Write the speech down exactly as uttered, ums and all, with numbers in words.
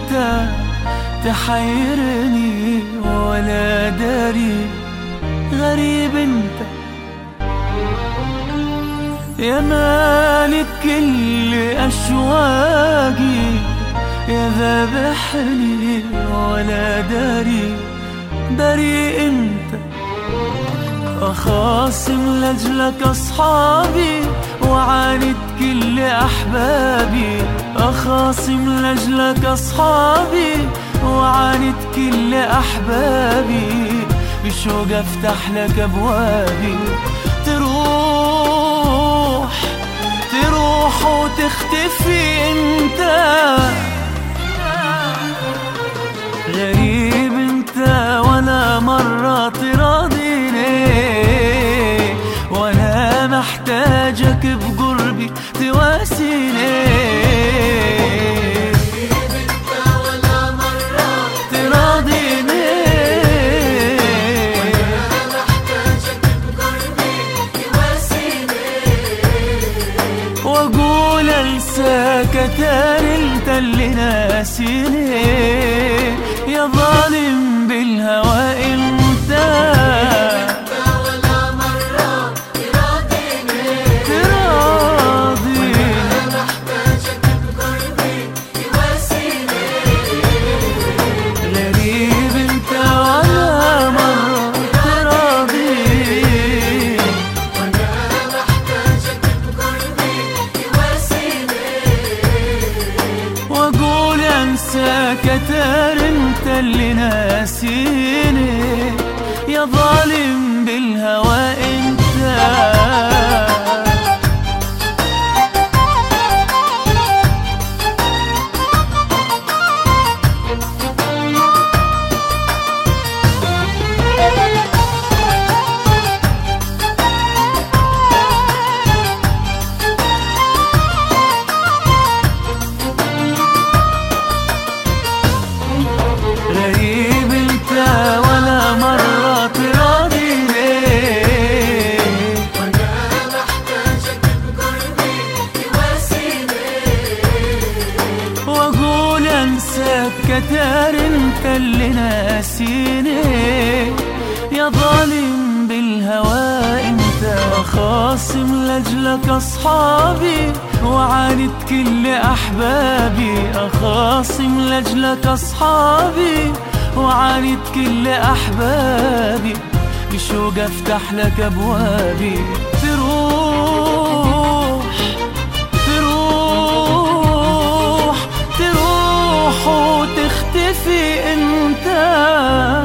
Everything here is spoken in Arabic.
انت تحيرني ولا داري، غريب انت يا مالك كل أشواقي، يا ذابحني ولا داري، بريء انت أخاصم لأجلك أصحابي وعاند كل أحبابي، أخاصم لأجلك أصحابي وعاند كل أحبابي، بشوق أفتح لك أبوابي، تروح تروح وتختفي انت، غريب انت ولا مرة تراضيني، وانا محتاجك بقربي تواسيني، غريب انت ولا مرة تراضيني، وانا محتاجك بقربي تواسيني، واقول انساك تاني انت اللي ناسيني، يا ظالم بالهوى انت، ولا مرة تراضيني تراضيني، وانا محتاجك بقربي تواسيني، غريب انت ولا مرة تراضيني، وانا محتاجك بقربي تواسيني، واقول انساك تاني انت اللي ناسيني، يا ظالم بالهوى انت. غريب انت ولا مرة تراضيني، وانا محتاجك بقربي تواسيني، واقول انساك كتار انت اللي ناسيني، يا ظالم بالهوى انت، خاصم لاجلك اصحابي وعاند كل أحبابي، أخاصم لأجلك أصحابي وعاند كل أحبابي، بشوق أفتح لك أبوابي، تروح تروح تروح وتختفي أنت.